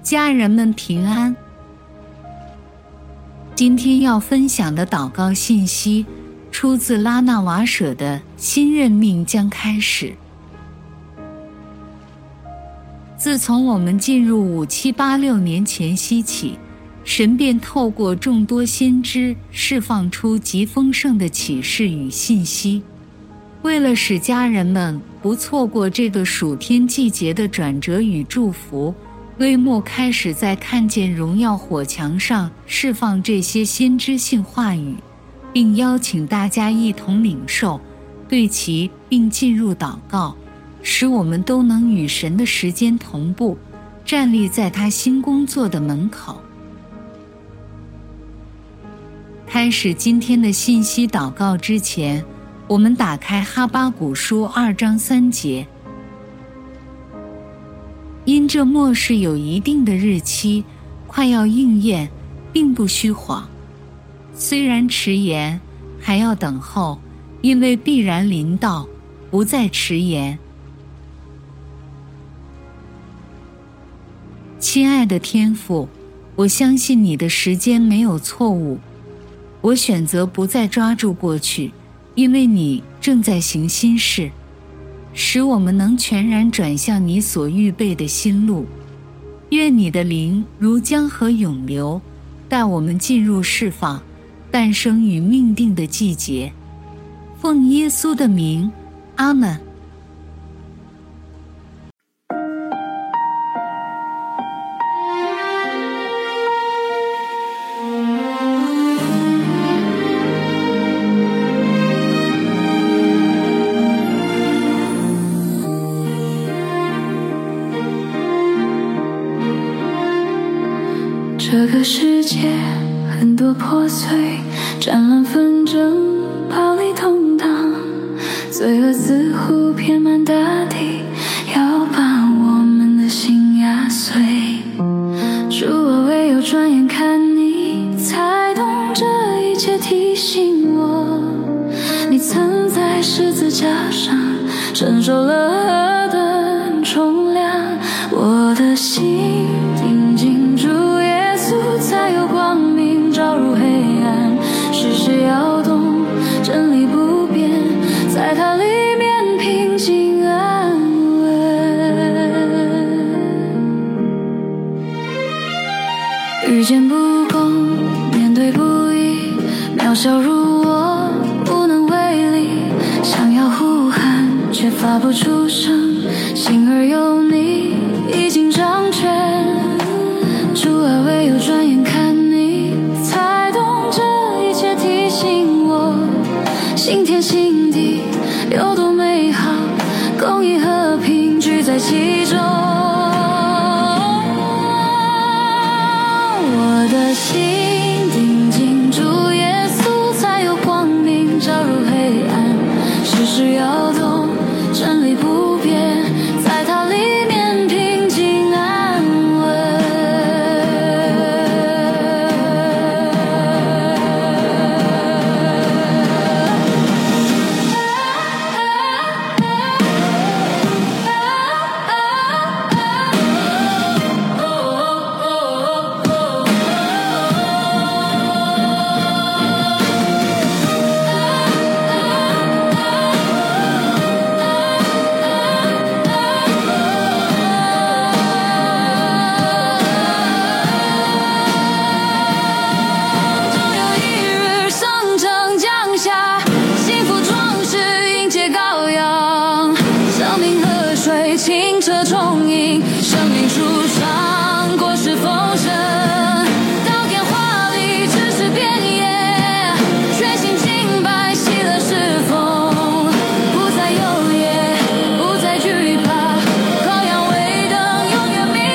家人们平安。今天要分享的祷告信息出自拉纳瓦舍的新任命将开始。自从我们进入5786年前夕起，神便透过众多先知释放出极丰盛的启示与信息。为了使家人们不错过这个属天季节的转折与祝福，微末开始在看见荣耀火墙上释放这些先知性话语，并邀请大家一同领受，对其并进入祷告，使我们都能与神的时间同步，站立在他新工作的门口。开始今天的信息祷告之前，我们打开哈巴谷书2章3节。因这末世有一定的日期，快要应验，并不虚谎。虽然迟延，还要等候，因为必然临到，不再迟延。亲爱的天父，我相信你的时间没有错误。我选择不再抓住过去，因为你正在行新事，使我们能全然转向你所预备的新路。愿你的灵如江河涌流，带我们进入释放、诞生与命定的季节。奉耶稣的名，阿们。 这个世界很多破碎，战乱纷争，暴力动荡，罪恶似乎遍满大地，要把我们的心压碎。主啊，唯有转眼看你，才懂这一切，提醒我，你曾在十字架上承受了何等重量，我的心定睛主耶稣，才有光明照入黑暗，世事摇动，真理不变，在它里面平静安稳。遇见不公，面对不义，渺小如我，无能为力，想要呼喊却发不出声，心儿有你已经掌权。主啊，唯有转眼看你，才懂这一切，提醒我，新天新地有多美好，公义和平聚在其中。我的心定睛主耶稣，才有光明照入黑暗，世事摇动，真理不变，在它里面平静安稳。清澈充盈，生命树上果实丰盛，刀剑华丽，知识遍野，全心敬拜，喜乐侍奉，不再忧夜，不再惧怕，羔羊为灯，永远明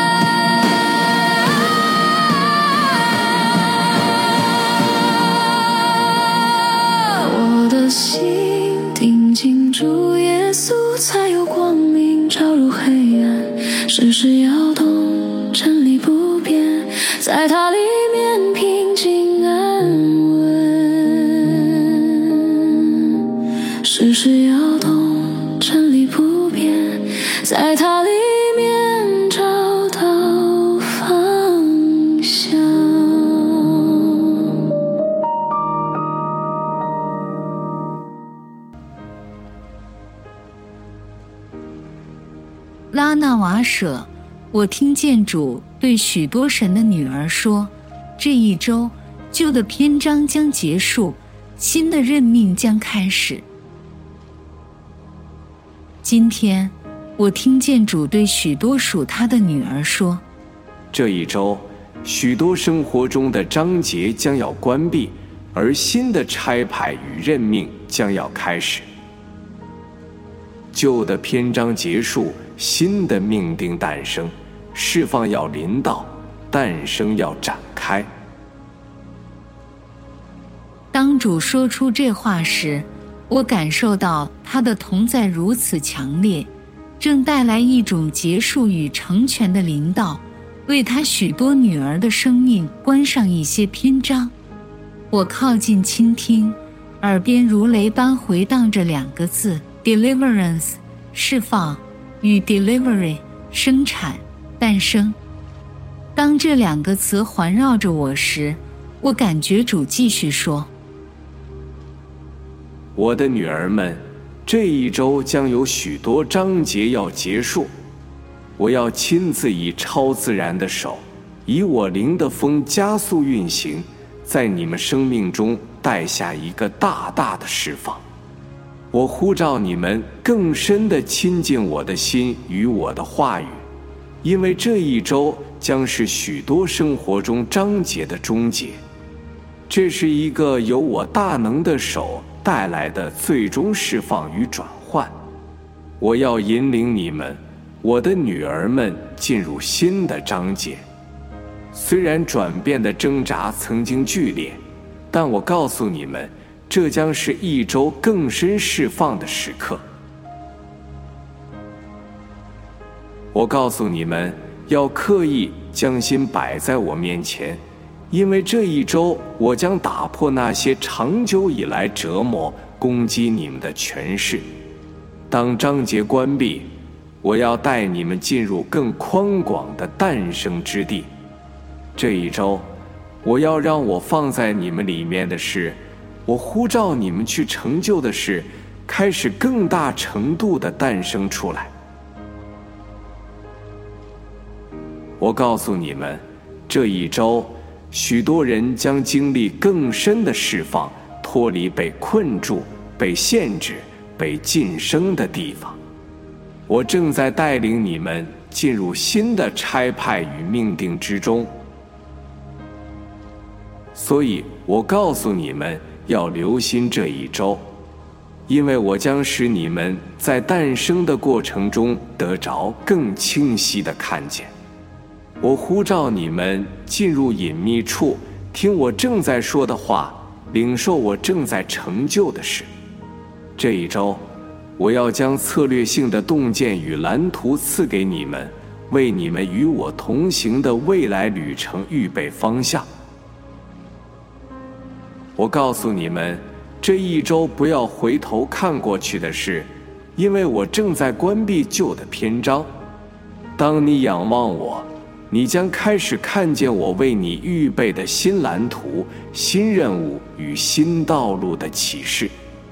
亮。我的心定睛主耶稣，才有光明照入黑暗，世事摇动，真理不变，在它里面平静安稳。世事摇动，真理不变，在它里面找到拉纳瓦舍，我听见主对许多神的女儿说，这一周旧的篇章将结束，新的任命将开始。今天我听见主对许多属他的女儿说， 这一周许多生活中的章节将要关闭，而新的差派与任命将要开始。旧的篇章结束，新的命定诞生，释放要临到，诞生要展开。 当主说出这话时，我感受到他的同在如此强烈，正带来一种结束与成全的临到，为他许多女儿的生命关上一些篇章。我靠近倾听，耳边如雷般回荡着两个字 deliverance 释放与 delivery 生产诞生。当这两个词环绕着我时，我感觉主继续说， 我的女儿们，这一周将有许多章节要结束，我要亲自以超自然的手，以我灵的风加速运行，在你们生命中带下一个大大的释放。我呼召你们更深地亲近我的心与我的话语，因为这一周将是许多生活中章节的终结。这是一个由我大能的手带来的最终释放与转换。我要引领你们，我的女儿们，进入新的章节。虽然转变的挣扎曾经剧烈，但我告诉你们，这将是一周更深释放的时刻。我告诉你们，要刻意将心摆在我面前，因为这一周我将打破那些长久以来折磨、攻击你们的权势。当章节关闭，我要带你们进入更宽广的诞生之地。这一周，我要让我放在你们里面的事，我呼召你们去成就的事，开始更大程度地诞生出来。我告诉你们，这一周，许多人将经历更深的释放，脱离被困住、被限制、被晋升的地方。我正在带领你们进入新的差派与命定之中。所以我告诉你们要留心这一周，因为我将使你们在诞生的过程中得着更清晰的看见。我呼召你们进入隐秘处，听我正在说的话，领受我正在成就的事。这一周，我要将策略性的洞见与蓝图赐给你们，为你们与我同行的未来旅程预备方向。我告诉你们，这一周不要回头看过去的事，因为我正在关闭旧的篇章。当你仰望我，你将开始看见我为你预备的新蓝图、新任务与新道路的启示。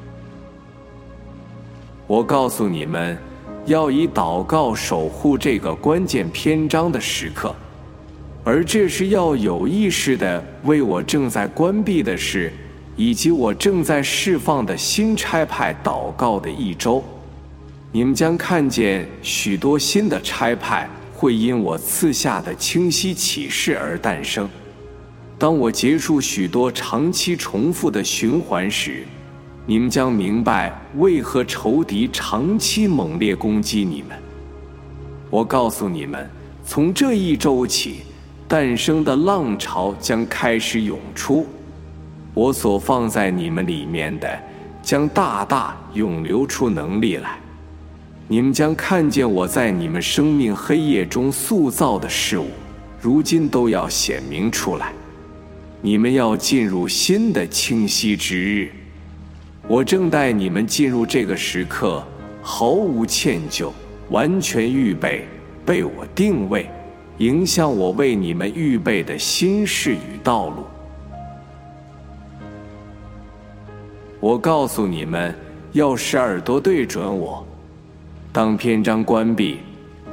我告诉你们，要以祷告守护这个关键篇章的时刻，而这是要有意识地为我正在关闭的事以及我正在释放的新差派祷告的一周。你们将看见许多新的差派会因我赐下的清晰启示而诞生。当我结束许多长期重复的循环时，你们将明白为何仇敌长期猛烈攻击你们。我告诉你们，从这一周起，诞生的浪潮将开始涌出。我所放在你们里面的，将大大涌流出能力来。你们将看见我在你们生命黑夜中塑造的事物，如今都要显明出来。你们要进入新的清晰之日。我正带你们进入这个时刻，毫无歉疚，完全预备，被我定位，迎向我为你们预备的新事与道路。我告诉你们，要使耳朵对准我。当篇章关闭，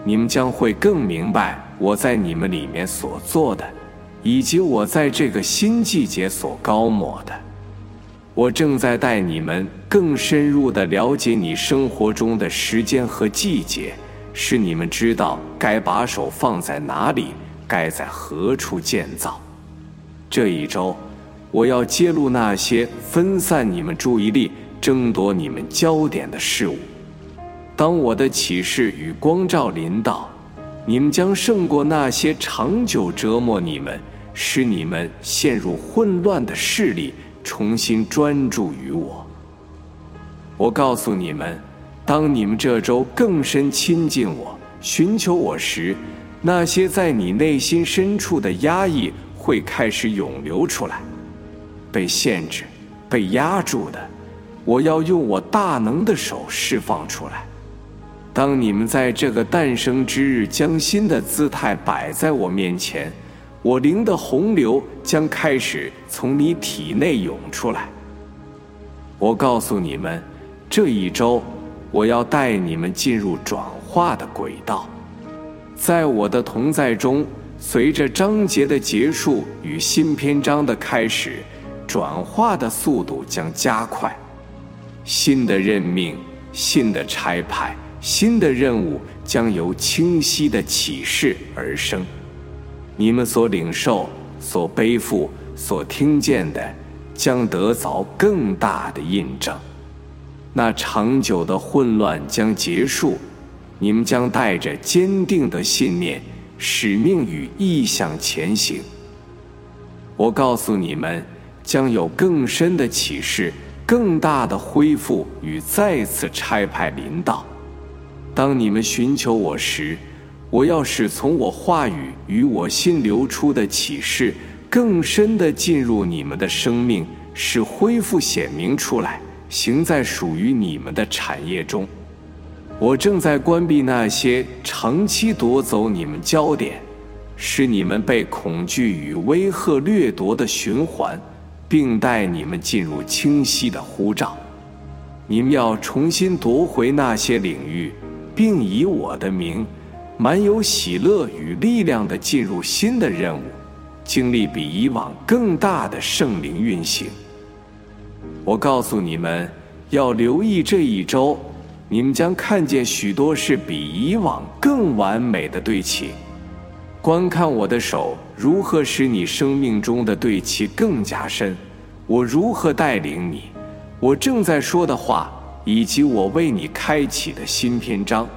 你们将会更明白我在你们里面所做的，以及我在这个新季节所高抹的。我正在带你们更深入地了解你生活中的时间和季节，使你们知道该把手放在哪里，该在何处建造。这一周，我要揭露那些分散你们注意力、争夺你们焦点的事物。当我的启示与光照临到，你们将胜过那些长久折磨你们、使你们陷入混乱的势力，重新专注于我。我告诉你们，当你们这周更深亲近我、寻求我时，那些在你内心深处的压抑会开始涌流出来。被限制、被压住的，我要用我大能的手释放出来。当你们在这个诞生之日将新的姿态摆在我面前，我灵的洪流将开始从你体内涌出来。我告诉你们，这一周我要带你们进入转化的轨道。在我的同在中，随着章节的结束与新篇章的开始，转化的速度将加快。新的任命、新的差派、新的任务将由清晰的启示而生。你们所领受、所背负、所听见的，将得着更大的印证。那长久的混乱将结束，你们将带着坚定的信念、使命与意向前行。我告诉你们，将有更深的启示、更大的恢复与再次差派临到。当你们寻求我时，我要使从我话语与我心流出的启示更深地进入你们的生命，使恢复显明出来，行在属于你们的产业中。我正在关闭那些长期夺走你们焦点，使你们被恐惧与威吓掠夺的循环，并带你们进入清晰的呼召。你们要重新夺回那些领域，并以我的名满有喜乐与力量地进入新的任务，经历比以往更大的圣灵运行。我告诉你们，要留意这一周，你们将看见许多是比以往更完美的对齐。观看我的手如何使你生命中的对齐更加深，我如何带领你，我正在说的话，以及我为你开启的新篇章。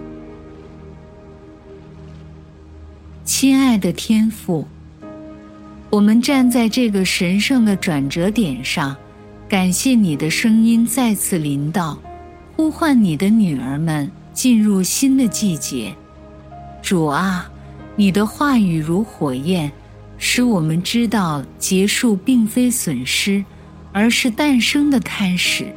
亲爱的天父，我们站在这个神圣的转折点上，感谢你的声音再次临到，呼唤你的女儿们进入新的季节。主啊，你的话语如火焰，使我们知道结束并非损失，而是诞生的开始。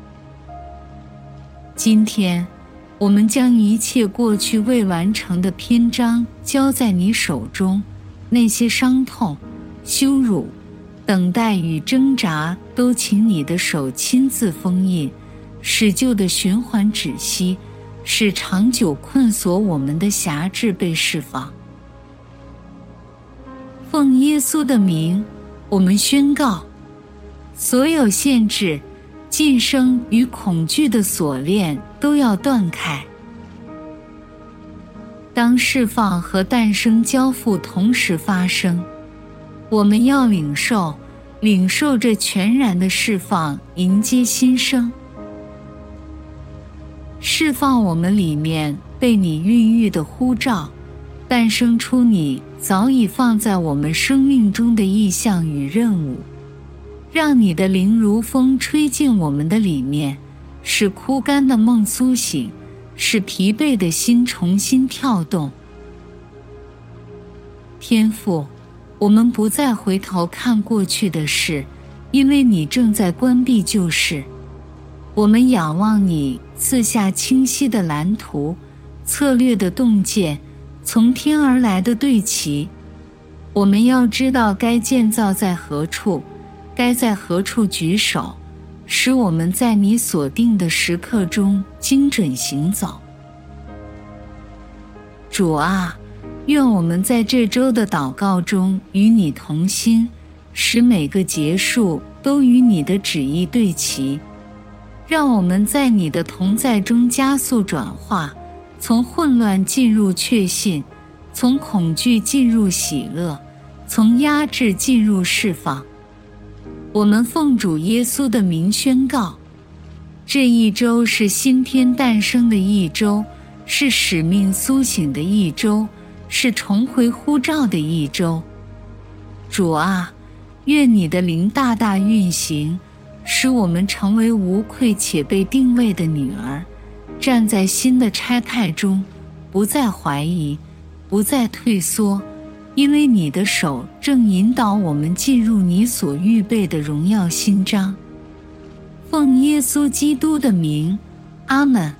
今天我们将一切过去未完成的篇章交在你手中，那些伤痛、羞辱、等待与挣扎都请你的手亲自封印，使旧的循环止息，使长久困锁我们的辖制被释放。奉耶稣的名，我们宣告，所有限制、晋升与恐惧的锁链都要断开。当释放和诞生交付同时发生，我们要领受这全然的释放，迎接新生。释放我们里面被你孕育的呼召，诞生出你早已放在我们生命中的意向与任务。让你的灵如风吹进我们的里面，使枯干的梦苏醒，使疲惫的心重新跳动。天父，我们不再回头看过去的事，因为你正在关闭旧事。我们仰望你赐下清晰的蓝图、策略的洞见、从天而来的对齐。我们要知道该建造在何处，该在何处举手，使我们在你所定的时刻中精准行走。 主啊，愿我们在这周的祷告中与你同心，使每个结束都与你的旨意对齐。让我们在你的同在中加速转化，从混乱进入确信，从恐惧进入喜乐，从压制进入释放。我们奉主耶稣的名宣告，这一周是新天诞生的一周，是使命苏醒的一周，是重回呼召的一周。主啊，愿你的灵大大运行，使我们成为无愧且被定位的女儿，站在新的差派中，不再怀疑，不再退缩，因为你的手正引导我们进入你所预备的荣耀新章。奉耶稣基督的名，阿们。